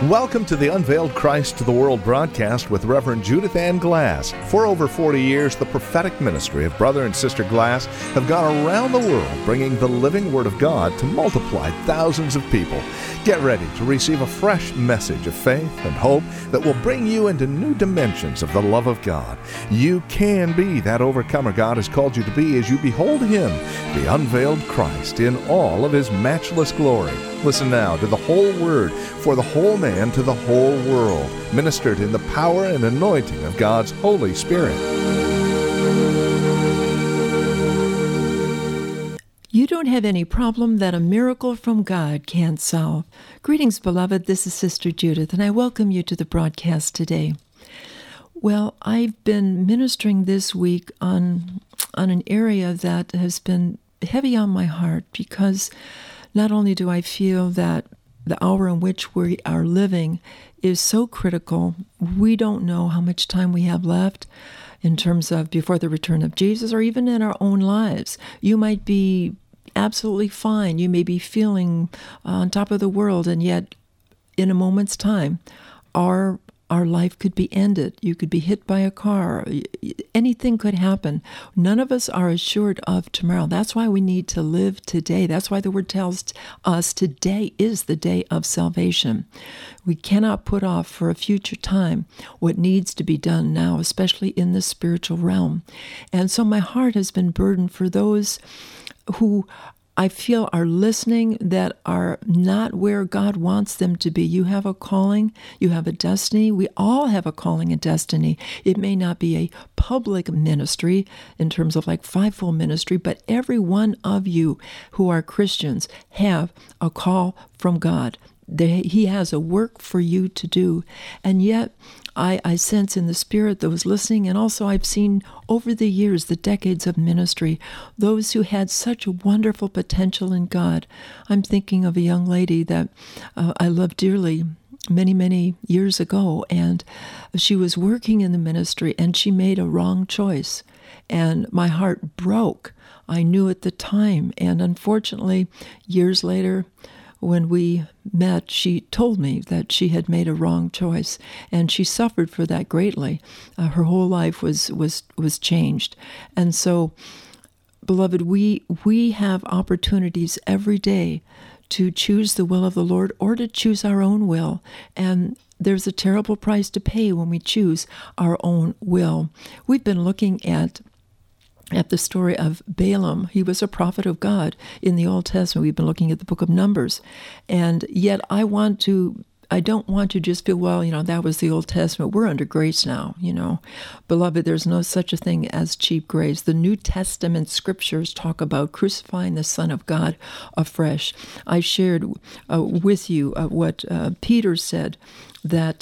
Welcome to the Unveiled Christ to the World broadcast with Reverend Judith Ann Glass. For over 40 years, the prophetic ministry of Brother and Sister Glass have gone around the world bringing the living Word of God to multiply thousands of people. Get ready to receive a fresh message of faith and hope that will bring you into new dimensions of the love of God. You can be that overcomer God has called you to be as you behold Him, the unveiled Christ, in all of His matchless glory. Listen now to the whole Word for the whole man to the whole world, ministered in the power and anointing of God's Holy Spirit. You don't have any problem that a miracle from God can't solve. Greetings, beloved. This is Sister Judith, and I welcome you to the broadcast today. Well, I've been ministering this week on an area that has been heavy on my heart because not only do I feel that the hour in which we are living is so critical, we don't know how much time we have left in terms of before the return of Jesus or even in our own lives. You might be absolutely fine. You may be feeling on top of the world, and yet in a moment's time, our life could be ended. You could be hit by a car. Anything could happen. None of us are assured of tomorrow. That's why we need to live today. That's why the Word tells us today is the day of salvation. We cannot put off for a future time what needs to be done now, especially in the spiritual realm. And so my heart has been burdened for those who I feel are listening that are not where God wants them to be. You have a calling, you have a destiny. We all have a calling and destiny. It may not be a public ministry in terms of like fivefold ministry, but every one of you who are Christians have a call from God. He has a work for you to do. And yet, I sense in the spirit that was listening, and also I've seen over the years, the decades of ministry, those who had such wonderful potential in God. I'm thinking of a young lady that I love dearly many, many years ago, and she was working in the ministry, and she made a wrong choice. And my heart broke. I knew at the time, and unfortunately, years later, when we met, she told me that she had made a wrong choice, and she suffered for that greatly. Her whole life was changed. And so, beloved, we have opportunities every day to choose the will of the Lord or to choose our own will. And there's a terrible price to pay when we choose our own will. We've been looking at the story of Balaam. He was a prophet of God in the Old Testament. We've been looking at the book of Numbers. And yet I don't want to just feel, well, that was the Old Testament. We're under grace now, Beloved, there's no such a thing as cheap grace. The New Testament scriptures talk about crucifying the Son of God afresh. I shared with you what Peter said, that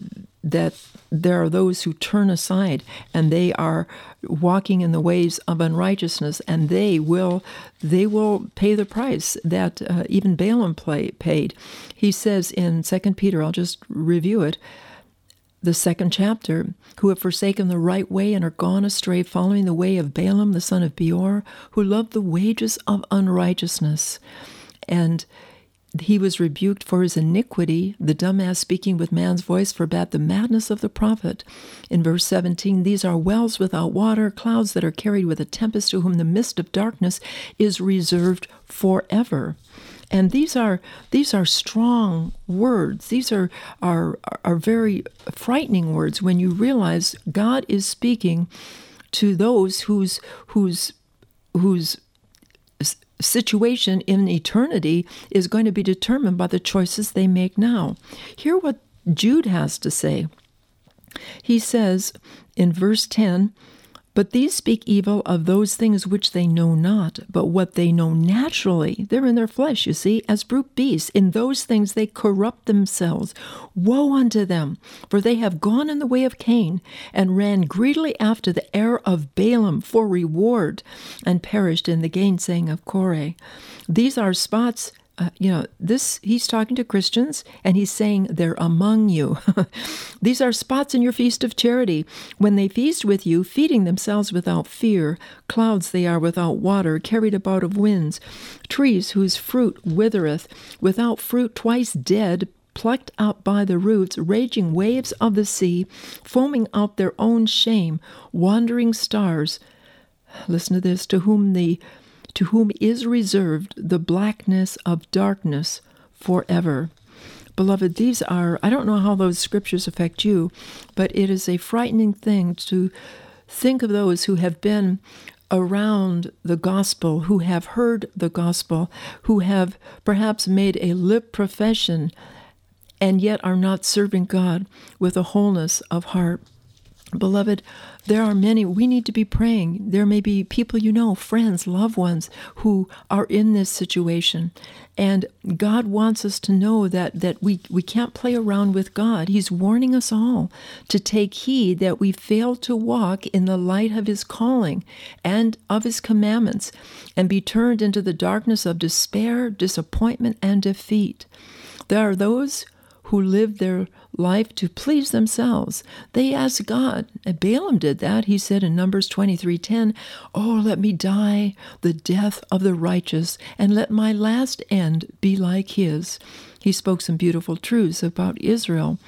there are those who turn aside and they are walking in the ways of unrighteousness, and they will pay the price that even Balaam paid. He says in 2 Peter, I'll just review it, the 2nd chapter, who have forsaken the right way and are gone astray, following the way of Balaam the son of Beor, who loved the wages of unrighteousness. And he was rebuked for his iniquity. The dumbass speaking with man's voice forbade the madness of the prophet. In verse 17, these are wells without water, clouds that are carried with a tempest, to whom the mist of darkness is reserved forever. And these are strong words. These are very frightening words when you realize God is speaking to those whose situation in eternity is going to be determined by the choices they make now. Hear what Jude has to say. He says in verse 10, but these speak evil of those things which they know not, but what they know naturally, they're in their flesh, you see, as brute beasts. In those things they corrupt themselves. Woe unto them, for they have gone in the way of Cain, and ran greedily after the heir of Balaam for reward, and perished in the gainsaying of Korah. These are spots. He's talking to Christians, and he's saying they're among you. These are spots in your feast of charity, when they feast with you, feeding themselves without fear. Clouds they are without water, carried about of winds. Trees whose fruit withereth, without fruit, twice dead, plucked out by the roots, raging waves of the sea, foaming out their own shame, wandering stars. Listen to this, to whom is reserved the blackness of darkness forever. Beloved, these are, I don't know how those scriptures affect you, but it is a frightening thing to think of those who have been around the gospel, who have heard the gospel, who have perhaps made a lip profession, and yet are not serving God with a wholeness of heart. Beloved, there are many, we need to be praying. There may be people you know, friends, loved ones, who are in this situation. And God wants us to know that we can't play around with God. He's warning us all to take heed that we fail to walk in the light of His calling and of His commandments and be turned into the darkness of despair, disappointment, and defeat. There are those who live their life to please themselves. They ask God, and Balaam did that. He said in Numbers 23:10, "Oh, let me die the death of the righteous, and let my last end be like his." He spoke some beautiful truths about Israel.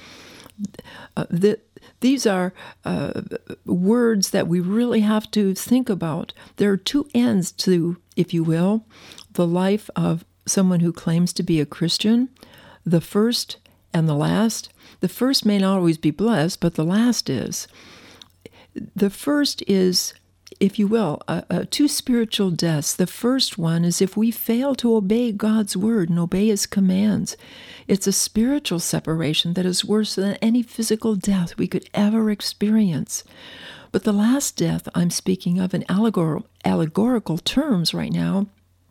These are words that we really have to think about. There are two ends to, if you will, the life of someone who claims to be a Christian. The first and the last. The first may not always be blessed, but the last is. The first is, if you will, two spiritual deaths. The first one is if we fail to obey God's word and obey His commands. It's a spiritual separation that is worse than any physical death we could ever experience. But the last death I'm speaking of in allegorical terms right now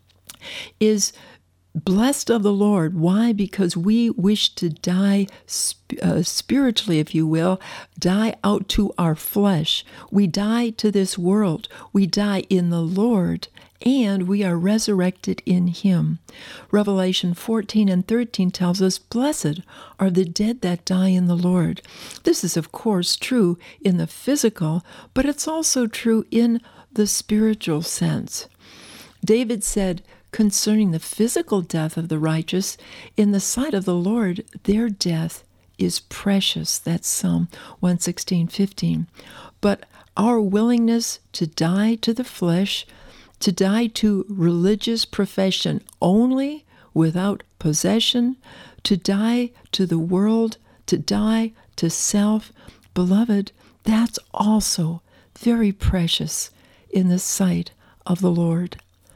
is blessed of the Lord. Why? Because we wish to die spiritually, if you will, die out to our flesh. We die to this world. We die in the Lord, and we are resurrected in Him. Revelation 14:13 tells us, "Blessed are the dead that die in the Lord." This is, of course, true in the physical, but it's also true in the spiritual sense. David said, concerning the physical death of the righteous, in the sight of the Lord, their death is precious. That's Psalm 116:15. But our willingness to die to the flesh, to die to religious profession only, without possession, to die to the world, to die to self, beloved, that's also very precious in the sight of the Lord.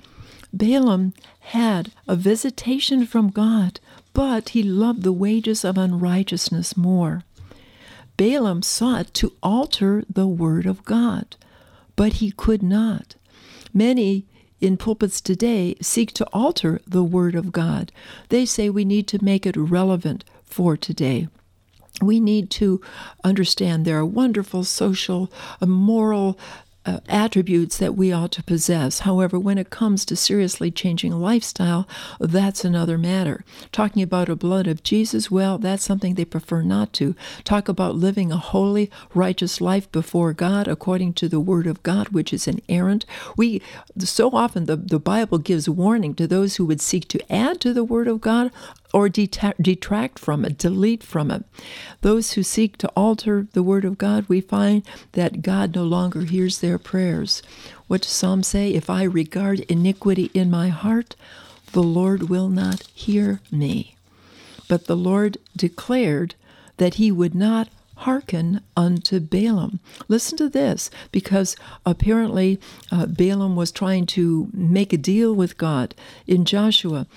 Balaam had a visitation from God, but he loved the wages of unrighteousness more. Balaam sought to alter the word of God, but he could not. Many in pulpits today seek to alter the word of God. They say we need to make it relevant for today. We need to understand there are wonderful social, moral attributes that we ought to possess. However, when it comes to seriously changing a lifestyle, that's another matter. Talking about the blood of Jesus, well, that's something they prefer not to. Talk about living a holy, righteous life before God according to the Word of God, which is inerrant. So often the Bible gives warning to those who would seek to add to the Word of God or detract from it, delete from it. Those who seek to alter the Word of God, we find that God no longer hears their prayers. What does Psalm say? If I regard iniquity in my heart, the Lord will not hear me. But the Lord declared that He would not hearken unto Balaam. Listen to this, because apparently Balaam was trying to make a deal with God. In Joshua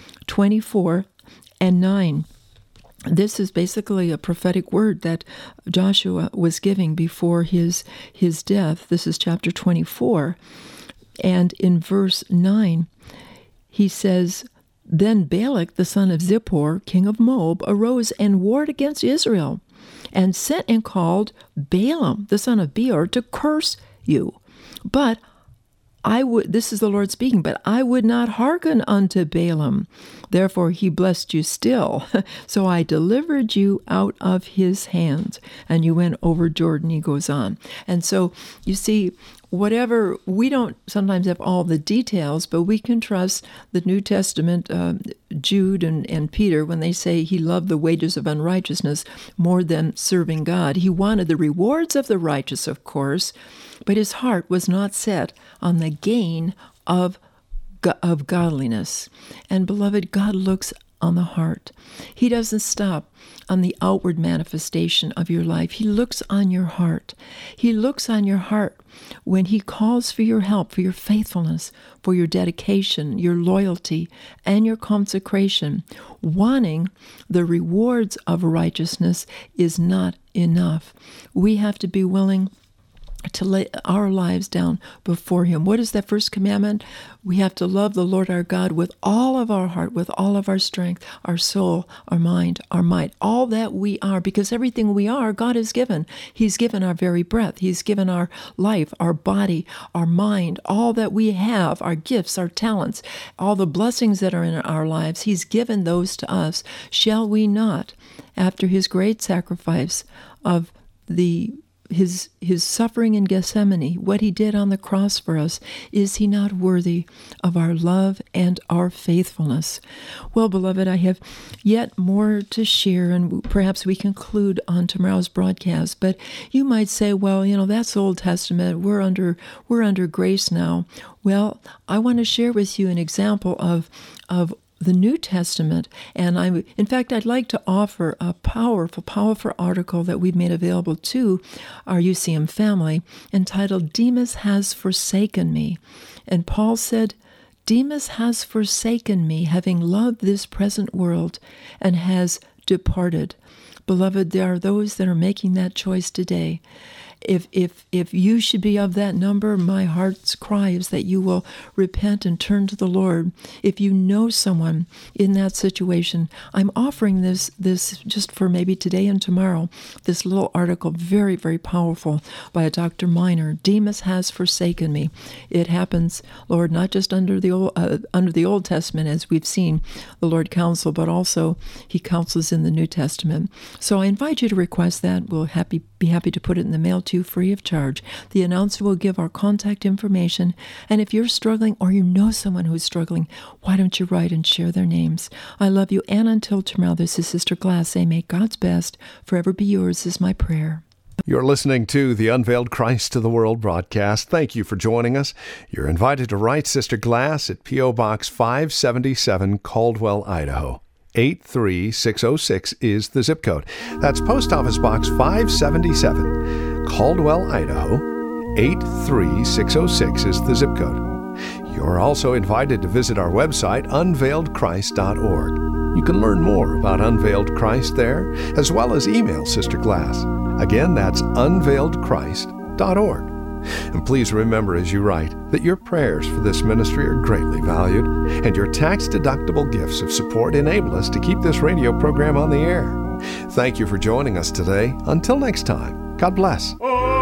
24:9, this is basically a prophetic word that Joshua was giving before his death. This is chapter 24. And in verse 9, he says, Then Balak, the son of Zippor, king of Moab, arose and warred against Israel, and sent and called Balaam, the son of Beor, to curse you. But this is the Lord speaking, but I would not hearken unto Balaam. Therefore he blessed you still. So I delivered you out of his hands, and you went over Jordan, he goes on. And so, you see, whatever, we don't sometimes have all the details, but we can trust the New Testament, Jude and Peter, when they say he loved the wages of unrighteousness more than serving God. He wanted the rewards of the righteous, of course, but his heart was not set on the gain of godliness. And beloved, God looks on the heart. He doesn't stop on the outward manifestation of your life. He looks on your heart. He looks on your heart when he calls for your help, for your faithfulness, for your dedication, your loyalty, and your consecration. Wanting the rewards of righteousness is not enough. We have to be willing to lay our lives down before him. What is that first commandment? We have to love the Lord our God with all of our heart, with all of our strength, our soul, our mind, our might, all that we are, because everything we are, God has given. He's given our very breath. He's given our life, our body, our mind, all that we have, our gifts, our talents, all the blessings that are in our lives. He's given those to us. Shall we not, after his great sacrifice of his suffering in Gethsemane, what he did on the cross for us, is he not worthy of our love and our faithfulness? Well, beloved, I have yet more to share, and perhaps we conclude on tomorrow's broadcast. But you might say, well, that's Old Testament. We're under grace now. Well, I want to share with you an example of the New Testament, and in fact, I'd like to offer a powerful article that we've made available to our UCM family entitled, Demas Has Forsaken Me. And Paul said, Demas has forsaken me, having loved this present world, and has departed. Beloved, there are those that are making that choice today. If you should be of that number, my heart's cry is that you will repent and turn to the Lord. If you know someone in that situation, I'm offering this just for maybe today and tomorrow, this little article, very, very powerful, by a Dr. Miner. Demas has forsaken me. It happens, Lord, not just under the Old Testament, as we've seen the Lord counsel, but also he counsels in the New Testament. So I invite you to request that. We'll be happy to put it in the mail to you free of charge. The announcer will give our contact information, and if you're struggling or you know someone who's struggling, why don't you write and share their names? I love you, and until tomorrow, this is Sister Glass saying, may God's best forever be yours is my prayer. You're listening to the Unveiled Christ to the World broadcast. Thank you for joining us. You're invited to write Sister Glass at P.O. Box 577, Caldwell, Idaho. 83606 is the zip code. That's Post Office Box 577, Caldwell, Idaho. 83606 is the zip code. You're also invited to visit our website, unveiledchrist.org. You can learn more about Unveiled Christ there, as well as email Sister Glass. Again, that's unveiledchrist.org. And please remember as you write that your prayers for this ministry are greatly valued, and your tax-deductible gifts of support enable us to keep this radio program on the air. Thank you for joining us today. Until next time, God bless.